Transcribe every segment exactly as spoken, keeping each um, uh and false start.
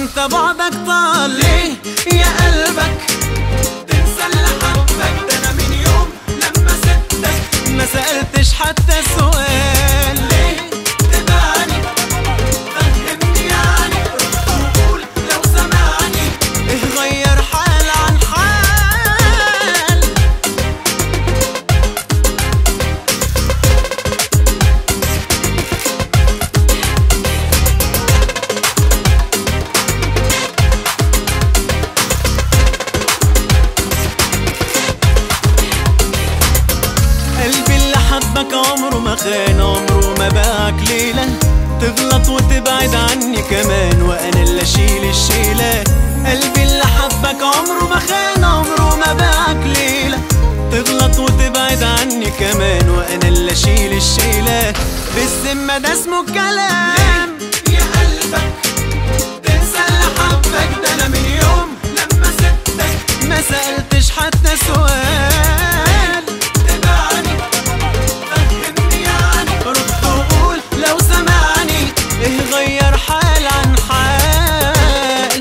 وانت بعدك طال ليه يا قلبك تنسى اللي حبك؟ ده انا من يوم لما سبتك ما سألتش حتى سؤال ليه تبعني؟ فهمني يعني، رد وقول لو سمعني ايه غير حال عن حال. قلبي اللي حبك عمره ما خان، عمره ما باعك ليلة تغلط وتبعد عني كمان وانا اللي اشيل الشيلة. قلبي اللي حبك عمره ما خان، عمره ما باعك ليلة تغلط وتبعد عني كمان وانا اللي اشيل الشيلة. بالذمة ده اسمه الكلام يا قلبك تنسى اللي حبك؟ ده انا من يوم لما سبتك ما سألتش حتى سؤال تبعني. فهمني يعني، رد وقول لو سمعني ايه غير حال عن حال.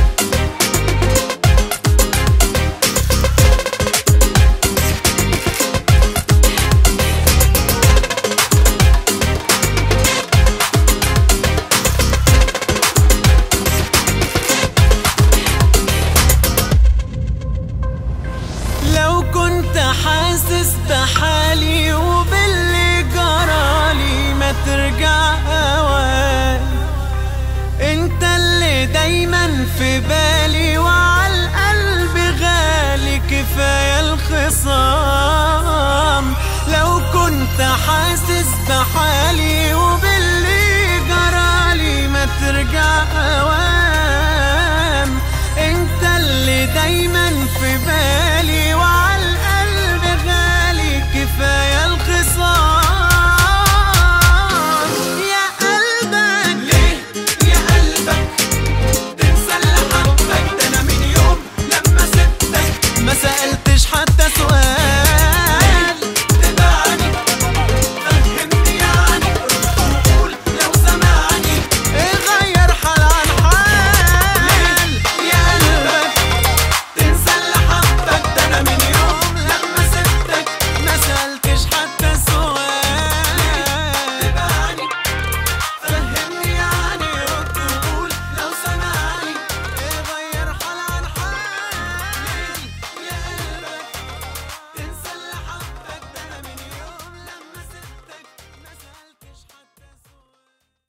لو كنت حاسس بحالي وباللي جرالي ما ترجع اوان، انت اللي دايما في بالي وعالقلب غالي كفاية الخصام. لو كنت حاسس بحالي وباللي جرالي ما ترجع اوان، انت اللي دايما في بالي